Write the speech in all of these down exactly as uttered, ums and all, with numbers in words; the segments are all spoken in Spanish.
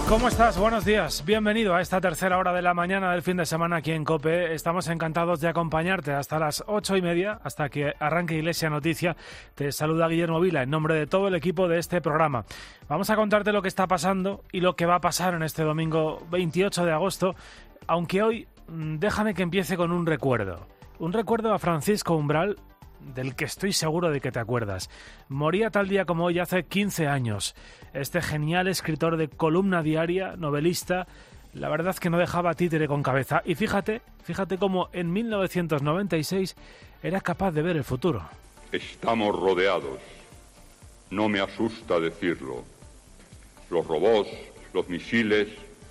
¿Cómo estás? Buenos días. Bienvenido a esta tercera hora de la mañana del fin de semana aquí en COPE. Estamos encantados de acompañarte hasta las ocho y media, hasta que arranque Iglesia Noticia. Te saluda Guillermo Vila en nombre de todo el equipo de este programa. Vamos a contarte lo que está pasando y lo que va a pasar en este domingo veintiocho de agosto, aunque hoy déjame que empiece con un recuerdo. Un recuerdo a Francisco Umbral, del que estoy seguro de que te acuerdas. Moría tal día como hoy hace quince años. Este genial escritor de columna diaria, novelista, la verdad que no dejaba títere con cabeza. Y fíjate, fíjate cómo en mil novecientos noventa y seis era capaz de ver el futuro. Estamos rodeados. No me asusta decirlo. Los robots, los misiles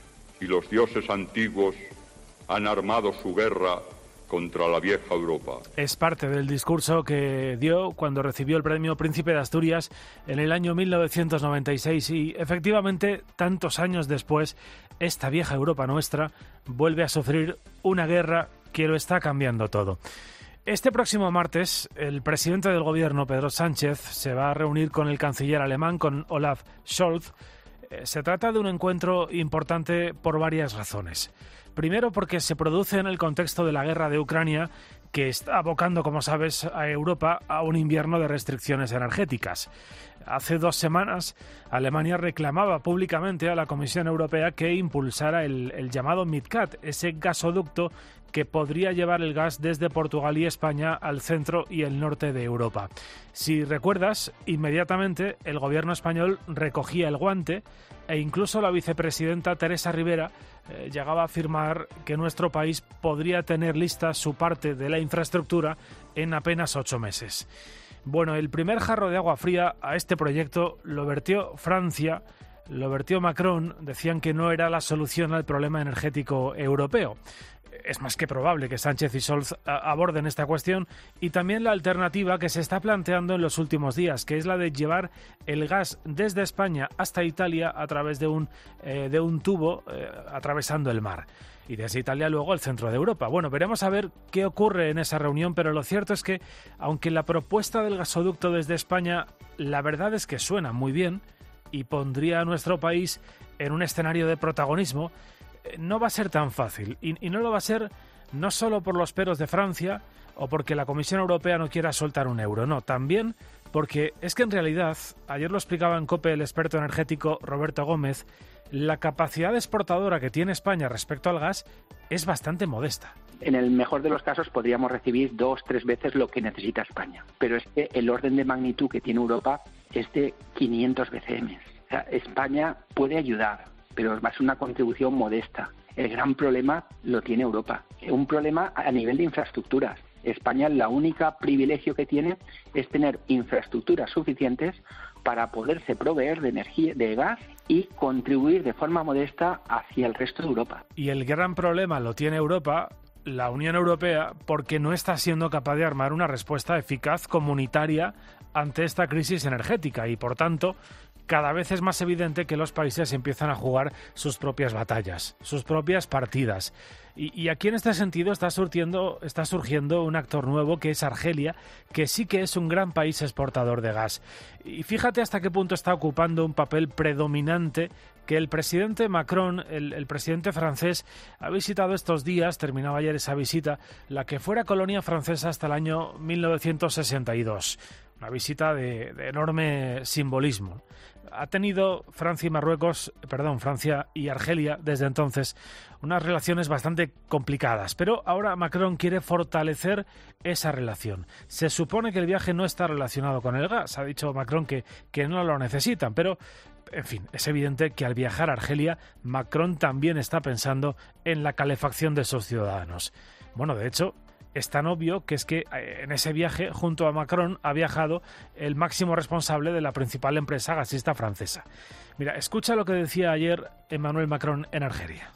y los dioses antiguos han armado su guerra contra la vieja Europa. Es parte del discurso que dio cuando recibió el premio Príncipe de Asturias en el año mil novecientos noventa y seis y efectivamente tantos años después esta vieja Europa nuestra vuelve a sufrir una guerra que lo está cambiando todo. Este próximo martes el presidente del gobierno, Pedro Sánchez, se va a reunir con el canciller alemán, con Olaf Scholz. Se trata de un encuentro importante por varias razones. Primero, porque se produce en el contexto de la guerra de Ucrania, que está abocando, como sabes, a Europa a un invierno de restricciones energéticas. Hace dos semanas, Alemania reclamaba públicamente a la Comisión Europea que impulsara el, el llamado MidCat, ese gasoducto que podría llevar el gas desde Portugal y España al centro y el norte de Europa. Si recuerdas, inmediatamente el gobierno español recogía el guante e incluso la vicepresidenta Teresa Rivera eh, llegaba a afirmar que nuestro país podría tener lista su parte de la infraestructura en apenas ocho meses. Bueno, el primer jarro de agua fría a este proyecto lo vertió Francia, lo vertió Macron. Decían que no era la solución al problema energético europeo. Es más que probable que Sánchez y Scholz aborden esta cuestión y también la alternativa que se está planteando en los últimos días, que es la de llevar el gas desde España hasta Italia a través de un, eh, de un tubo eh, atravesando el mar. Y desde Italia luego al centro de Europa. Bueno, veremos a ver qué ocurre en esa reunión, pero lo cierto es que, aunque la propuesta del gasoducto desde España, la verdad es que suena muy bien y pondría a nuestro país en un escenario de protagonismo, no va a ser tan fácil. Y, y no lo va a ser no solo por los peros de Francia o porque la Comisión Europea no quiera soltar un euro, no, también porque es que en realidad, ayer lo explicaba en COPE el experto energético Roberto Gómez, la capacidad exportadora que tiene España respecto al gas es bastante modesta. En el mejor de los casos podríamos recibir dos, tres veces lo que necesita España. Pero es que el orden de magnitud que tiene Europa es de quinientos B C M. O sea, España puede ayudar, pero va a ser una contribución modesta. El gran problema lo tiene Europa. Un problema a nivel de infraestructuras. España, la única privilegio que tiene es tener infraestructuras suficientes para poderse proveer de energía, de gas y contribuir de forma modesta hacia el resto de Europa. Y el gran problema lo tiene Europa, la Unión Europea, porque no está siendo capaz de armar una respuesta eficaz comunitaria ante esta crisis energética y, por tanto, cada vez es más evidente que los países empiezan a jugar sus propias batallas, sus propias partidas. Y, y aquí en este sentido está surgiendo, está surgiendo un actor nuevo que es Argelia, que sí que es un gran país exportador de gas. Y fíjate hasta qué punto está ocupando un papel predominante que el presidente Macron, el, el presidente francés, ha visitado estos días, terminaba ayer esa visita, la que fuera colonia francesa hasta el año mil novecientos sesenta y dos. Una visita de, de enorme simbolismo. Ha tenido Francia y Marruecos, perdón, Francia y Argelia desde entonces unas relaciones bastante complicadas, pero ahora Macron quiere fortalecer esa relación. Se supone que el viaje no está relacionado con el gas, ha dicho Macron que, que no lo necesitan, pero en fin, es evidente que al viajar a Argelia, Macron también está pensando en la calefacción de sus ciudadanos. Bueno, de hecho, es tan obvio que es que en ese viaje, junto a Macron, ha viajado el máximo responsable de la principal empresa gasista francesa. Mira, escucha lo que decía ayer Emmanuel Macron en Argelia.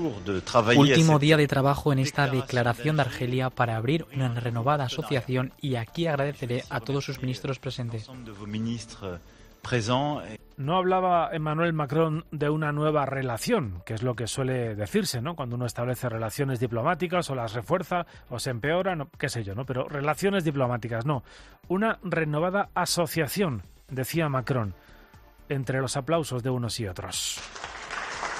Último día de trabajo en esta declaración de Argelia para abrir una renovada asociación y aquí agradeceré a todos sus ministros presentes. No hablaba Emmanuel Macron de una nueva relación, que es lo que suele decirse, ¿no? Cuando uno establece relaciones diplomáticas o las refuerza o se empeora, no, qué sé yo, ¿no? Pero relaciones diplomáticas, no. Una renovada asociación, decía Macron, entre los aplausos de unos y otros.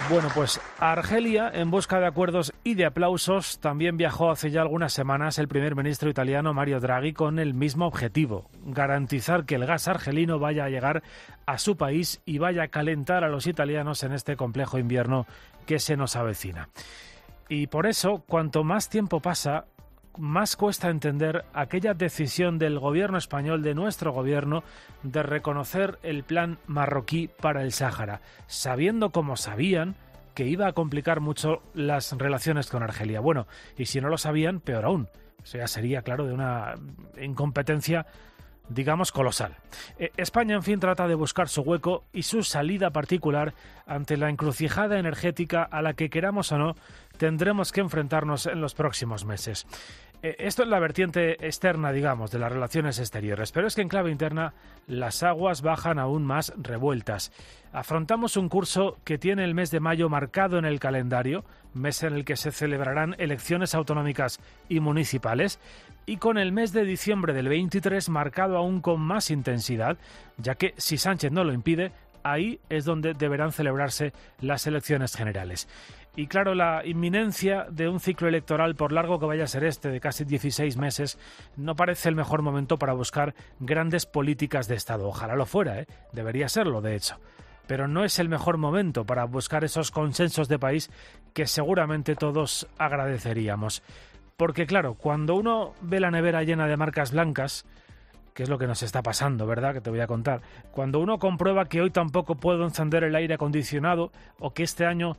Bueno, pues a Argelia, en busca de acuerdos y de aplausos, también viajó hace ya algunas semanas el primer ministro italiano Mario Draghi con el mismo objetivo: garantizar que el gas argelino vaya a llegar a su país y vaya a calentar a los italianos en este complejo invierno que se nos avecina. Y por eso, cuanto más tiempo pasa, más cuesta entender aquella decisión del gobierno español, de nuestro gobierno, de reconocer el plan marroquí para el Sáhara, sabiendo como sabían que iba a complicar mucho las relaciones con Argelia. Bueno, y si no lo sabían, peor aún. Eso ya sería, claro, de una incompetencia, digamos, colosal. Eh, España, en fin, trata de buscar su hueco y su salida particular ante la encrucijada energética a la que, queramos o no, tendremos que enfrentarnos en los próximos meses. Eh, esto es la vertiente externa, digamos, de las relaciones exteriores, pero es que en clave interna las aguas bajan aún más revueltas. Afrontamos un curso que tiene el mes de mayo marcado en el calendario, mes en el que se celebrarán elecciones autonómicas y municipales, y con el mes de diciembre del veintitrés marcado aún con más intensidad, ya que, si Sánchez no lo impide, ahí es donde deberán celebrarse las elecciones generales. Y claro, la inminencia de un ciclo electoral, por largo que vaya a ser este, de casi dieciséis meses, no parece el mejor momento para buscar grandes políticas de Estado. Ojalá lo fuera, ¿eh? Debería serlo, de hecho. Pero no es el mejor momento para buscar esos consensos de país que seguramente todos agradeceríamos. Porque claro, cuando uno ve la nevera llena de marcas blancas, que es lo que nos está pasando, ¿verdad?, que te voy a contar, cuando uno comprueba que hoy tampoco puedo encender el aire acondicionado, o que este año,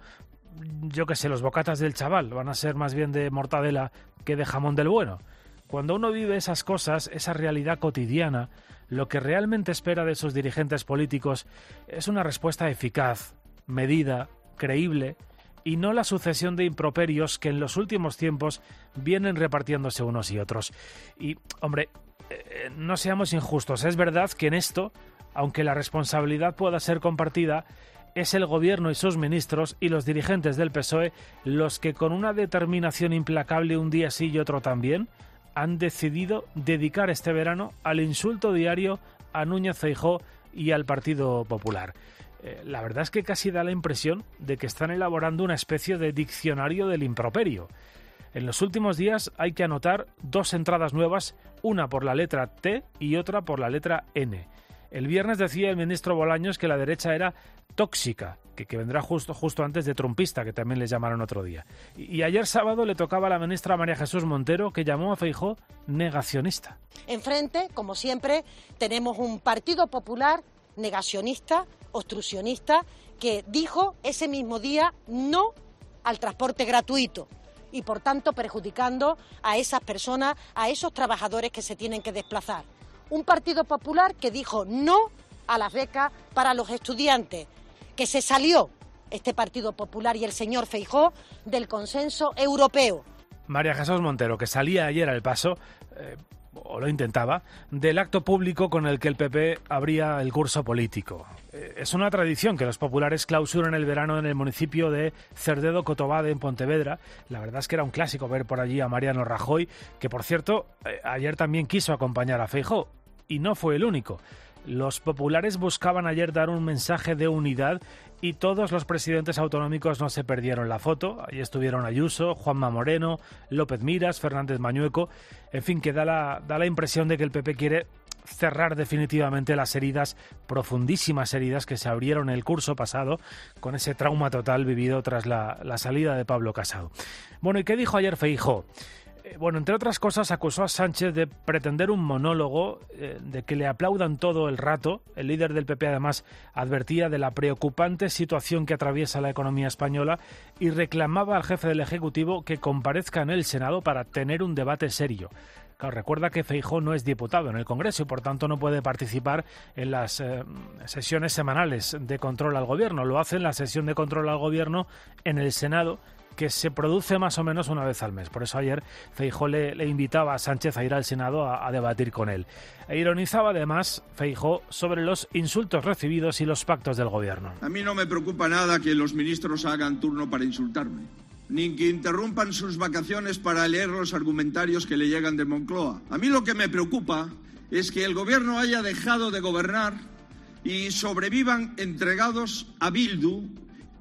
yo qué sé, los bocatas del chaval van a ser más bien de mortadela que de jamón del bueno. Cuando uno vive esas cosas, esa realidad cotidiana, lo que realmente espera de sus dirigentes políticos es una respuesta eficaz, medida, creíble, y no la sucesión de improperios que en los últimos tiempos vienen repartiéndose unos y otros. Y, hombre, eh, no seamos injustos, es verdad que en esto, aunque la responsabilidad pueda ser compartida, es el gobierno y sus ministros y los dirigentes del P S O E los que, con una determinación implacable un día sí y otro también, han decidido dedicar este verano al insulto diario a Núñez Feijóo y al Partido Popular. Eh, la verdad es que casi da la impresión de que están elaborando una especie de diccionario del improperio. En los últimos días hay que anotar dos entradas nuevas, una por la letra T y otra por la letra N. El viernes decía el ministro Bolaños que la derecha era tóxica, que, que vendrá justo, justo antes de trumpista, que también le llamaron otro día. Y, y ayer sábado le tocaba a la ministra María Jesús Montero, que llamó a Feijóo negacionista. Enfrente, como siempre, tenemos un Partido Popular negacionista, obstruccionista, que dijo ese mismo día no al transporte gratuito y, por tanto, perjudicando a esas personas, a esos trabajadores que se tienen que desplazar. Un Partido Popular que dijo no a las becas para los estudiantes, que se salió este Partido Popular y el señor Feijóo del consenso europeo. María Jesús Montero, que salía ayer al paso, eh, o lo intentaba, del acto público con el que el P P abría el curso político. Eh, es una tradición que los populares clausuran el verano en el municipio de Cerdedo-Cotobade, en Pontevedra. La verdad es que era un clásico ver por allí a Mariano Rajoy, que, por cierto, eh, ayer también quiso acompañar a Feijóo, y no fue el único. Los populares buscaban ayer dar un mensaje de unidad y todos los presidentes autonómicos no se perdieron la foto. Ahí estuvieron Ayuso, Juanma Moreno, López Miras, Fernández Mañueco. En fin, que da la, da la impresión de que el P P quiere cerrar definitivamente las heridas, profundísimas heridas que se abrieron el curso pasado con ese trauma total vivido tras la, la salida de Pablo Casado. Bueno, ¿y qué dijo ayer Feijóo? Bueno, entre otras cosas, acusó a Sánchez de pretender un monólogo, eh, de que le aplaudan todo el rato. El líder del P P, además, advertía de la preocupante situación que atraviesa la economía española y reclamaba al jefe del Ejecutivo que comparezca en el Senado para tener un debate serio. Claro, recuerda que Feijóo no es diputado en el Congreso y, por tanto, no puede participar en las eh, sesiones semanales de control al Gobierno. Lo hace en la sesión de control al Gobierno en el Senado, que se produce más o menos una vez al mes. Por eso ayer Feijóo le, le invitaba a Sánchez a ir al Senado a, a debatir con él. E ironizaba además Feijóo sobre los insultos recibidos y los pactos del Gobierno. A mí no me preocupa nada que los ministros hagan turno para insultarme, ni que interrumpan sus vacaciones para leer los argumentarios que le llegan de Moncloa. A mí lo que me preocupa es que el Gobierno haya dejado de gobernar y sobrevivan entregados a Bildu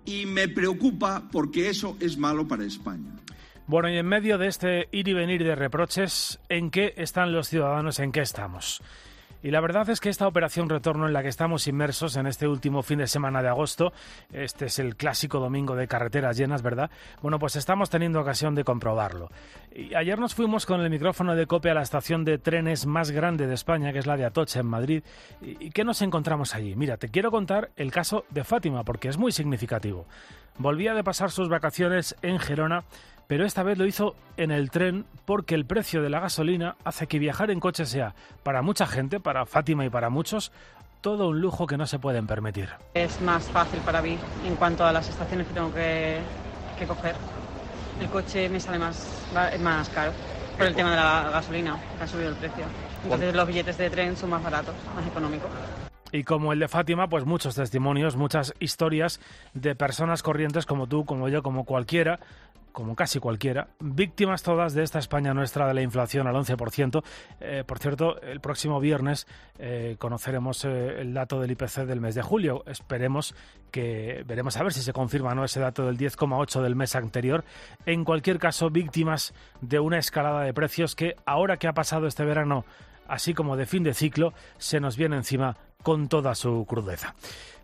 y me preocupa porque eso es malo para España. Bueno, y en medio de este ir y venir de reproches, ¿en qué están los ciudadanos? ¿En qué estamos? Y la verdad es que esta operación retorno en la que estamos inmersos en este último fin de semana de agosto, este es el clásico domingo de carreteras llenas, ¿verdad? Bueno, pues estamos teniendo ocasión de comprobarlo. Y ayer nos fuimos con el micrófono de COPE a la estación de trenes más grande de España, que es la de Atocha, en Madrid. ¿Y qué nos encontramos allí? Mira, te quiero contar el caso de Fátima, porque es muy significativo. Volvía de pasar sus vacaciones en Gerona, pero esta vez lo hizo en el tren porque el precio de la gasolina hace que viajar en coche sea, para mucha gente, para Fátima y para muchos, todo un lujo que no se pueden permitir. Es más fácil para mí en cuanto a las estaciones que tengo que, que coger. El coche me sale más, más caro por el tema de la gasolina, que ha subido el precio. Entonces los billetes de tren son más baratos, más económicos. Y como el de Fátima, pues muchos testimonios, muchas historias de personas corrientes como tú, como yo, como cualquiera, como casi cualquiera, víctimas todas de esta España nuestra de la inflación al once por ciento. Eh, por cierto, el próximo viernes eh, conoceremos eh, el dato del I P C del mes de julio. Esperemos que, veremos a ver si se confirma, ¿no?, ese dato del diez coma ocho del mes anterior. En cualquier caso, víctimas de una escalada de precios que, ahora que ha pasado este verano, así como de fin de ciclo, se nos viene encima con toda su crudeza.